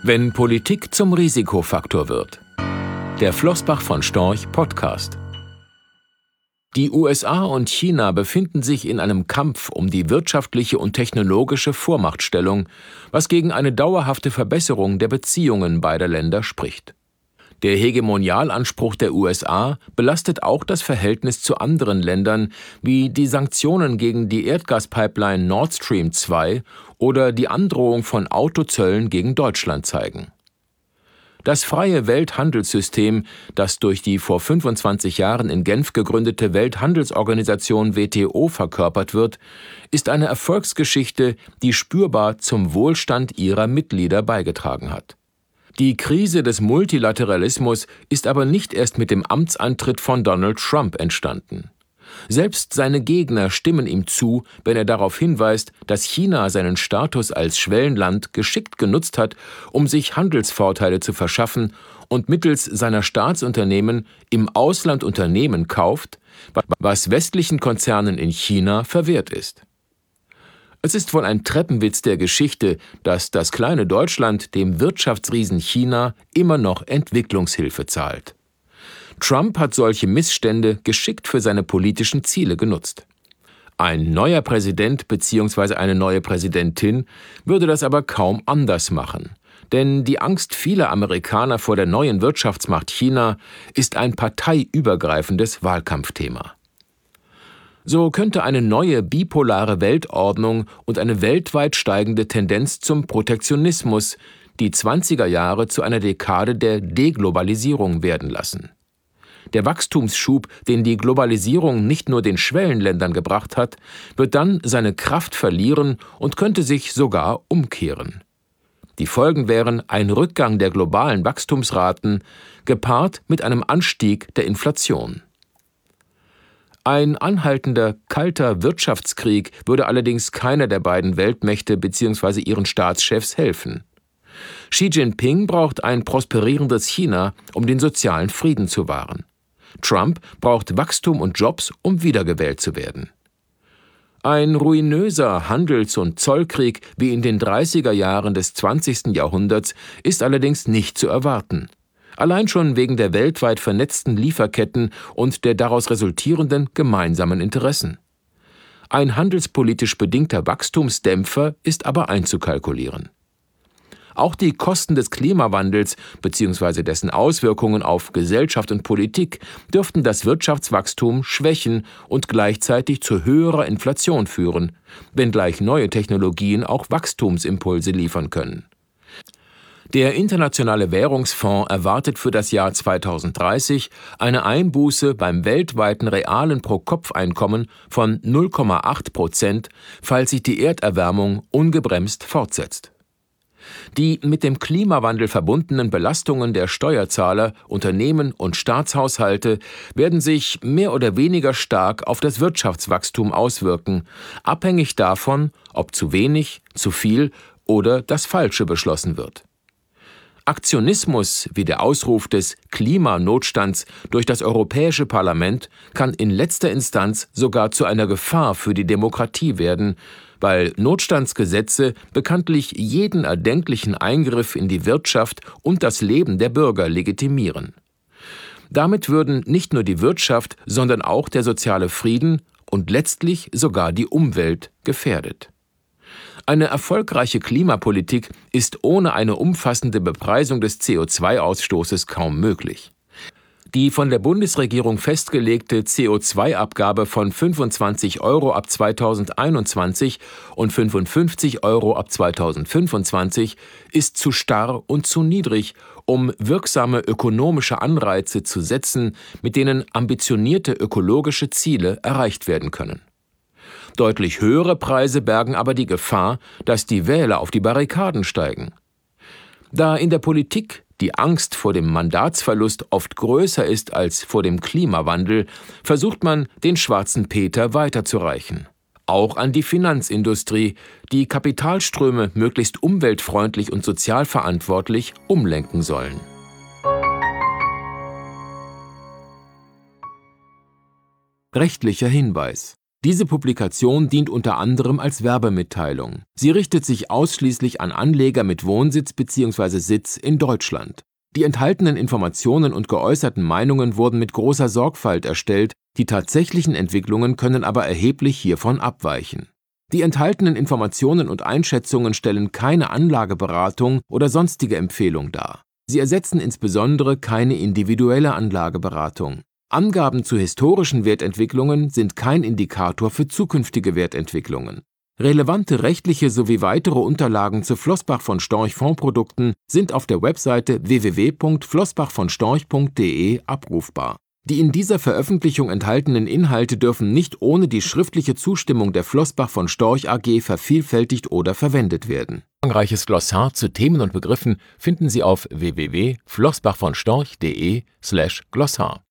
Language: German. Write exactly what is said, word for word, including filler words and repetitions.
Wenn Politik zum Risikofaktor wird. Der Flossbach von Storch Podcast. Die U S A und China befinden sich in einem Kampf um die wirtschaftliche und technologische Vormachtstellung, was gegen eine dauerhafte Verbesserung der Beziehungen beider Länder spricht. Der Hegemonialanspruch der U S A belastet auch das Verhältnis zu anderen Ländern, wie die Sanktionen gegen die Erdgaspipeline Nord Stream zwei oder die Androhung von Autozöllen gegen Deutschland zeigen. Das freie Welthandelssystem, das durch die vor fünfundzwanzig Jahren in Genf gegründete Welthandelsorganisation W T O verkörpert wird, ist eine Erfolgsgeschichte, die spürbar zum Wohlstand ihrer Mitglieder beigetragen hat. Die Krise des Multilateralismus ist aber nicht erst mit dem Amtsantritt von Donald Trump entstanden. Selbst seine Gegner stimmen ihm zu, wenn er darauf hinweist, dass China seinen Status als Schwellenland geschickt genutzt hat, um sich Handelsvorteile zu verschaffen und mittels seiner Staatsunternehmen im Ausland Unternehmen kauft, was westlichen Konzernen in China verwehrt ist. Es ist wohl ein Treppenwitz der Geschichte, dass das kleine Deutschland dem Wirtschaftsriesen China immer noch Entwicklungshilfe zahlt. Trump hat solche Missstände geschickt für seine politischen Ziele genutzt. Ein neuer Präsident bzw. eine neue Präsidentin würde das aber kaum anders machen. Denn die Angst vieler Amerikaner vor der neuen Wirtschaftsmacht China ist ein parteiübergreifendes Wahlkampfthema. So könnte eine neue bipolare Weltordnung und eine weltweit steigende Tendenz zum Protektionismus die zwanziger Jahre zu einer Dekade der Deglobalisierung werden lassen. Der Wachstumsschub, den die Globalisierung nicht nur den Schwellenländern gebracht hat, wird dann seine Kraft verlieren und könnte sich sogar umkehren. Die Folgen wären ein Rückgang der globalen Wachstumsraten, gepaart mit einem Anstieg der Inflation. Ein anhaltender, kalter Wirtschaftskrieg würde allerdings keiner der beiden Weltmächte bzw. ihren Staatschefs helfen. Xi Jinping braucht ein prosperierendes China, um den sozialen Frieden zu wahren. Trump braucht Wachstum und Jobs, um wiedergewählt zu werden. Ein ruinöser Handels- und Zollkrieg wie in den dreißiger Jahren des zwanzigsten Jahrhunderts ist allerdings nicht zu erwarten. Allein schon wegen der weltweit vernetzten Lieferketten und der daraus resultierenden gemeinsamen Interessen. Ein handelspolitisch bedingter Wachstumsdämpfer ist aber einzukalkulieren. Auch die Kosten des Klimawandels bzw. dessen Auswirkungen auf Gesellschaft und Politik dürften das Wirtschaftswachstum schwächen und gleichzeitig zu höherer Inflation führen, wenngleich neue Technologien auch Wachstumsimpulse liefern können. Der Internationale Währungsfonds erwartet für das Jahr zweitausenddreißig eine Einbuße beim weltweiten realen Pro-Kopf-Einkommen von null Komma acht Prozent, falls sich die Erderwärmung ungebremst fortsetzt. Die mit dem Klimawandel verbundenen Belastungen der Steuerzahler, Unternehmen und Staatshaushalte werden sich mehr oder weniger stark auf das Wirtschaftswachstum auswirken, abhängig davon, ob zu wenig, zu viel oder das Falsche beschlossen wird. Aktionismus wie der Ausruf des Klimanotstands durch das Europäische Parlament kann in letzter Instanz sogar zu einer Gefahr für die Demokratie werden, weil Notstandsgesetze bekanntlich jeden erdenklichen Eingriff in die Wirtschaft und das Leben der Bürger legitimieren. Damit würden nicht nur die Wirtschaft, sondern auch der soziale Frieden und letztlich sogar die Umwelt gefährdet. Eine erfolgreiche Klimapolitik ist ohne eine umfassende Bepreisung des C O zwei Ausstoßes kaum möglich. Die von der Bundesregierung festgelegte C O zwei Abgabe von fünfundzwanzig Euro ab zweitausendeinundzwanzig und fünfundfünfzig Euro ab zweitausendfünfundzwanzig ist zu starr und zu niedrig, um wirksame ökonomische Anreize zu setzen, mit denen ambitionierte ökologische Ziele erreicht werden können. Deutlich höhere Preise bergen aber die Gefahr, dass die Wähler auf die Barrikaden steigen. Da in der Politik die Angst vor dem Mandatsverlust oft größer ist als vor dem Klimawandel, versucht man, den schwarzen Peter weiterzureichen. Auch an die Finanzindustrie, die Kapitalströme möglichst umweltfreundlich und sozialverantwortlich umlenken sollen. Rechtlicher Hinweis: Diese Publikation dient unter anderem als Werbemitteilung. Sie richtet sich ausschließlich an Anleger mit Wohnsitz bzw. Sitz in Deutschland. Die enthaltenen Informationen und geäußerten Meinungen wurden mit großer Sorgfalt erstellt, die tatsächlichen Entwicklungen können aber erheblich hiervon abweichen. Die enthaltenen Informationen und Einschätzungen stellen keine Anlageberatung oder sonstige Empfehlung dar. Sie ersetzen insbesondere keine individuelle Anlageberatung. Angaben zu historischen Wertentwicklungen sind kein Indikator für zukünftige Wertentwicklungen. Relevante rechtliche sowie weitere Unterlagen zu Flossbach von Storch Fondsprodukten sind auf der Webseite w w w punkt flossbach von storch punkt de abrufbar. Die in dieser Veröffentlichung enthaltenen Inhalte dürfen nicht ohne die schriftliche Zustimmung der Flossbach von Storch A G vervielfältigt oder verwendet werden. Ein umfangreiches Glossar zu Themen und Begriffen finden Sie auf w w w punkt flossbach von storch punkt de slash Glossar.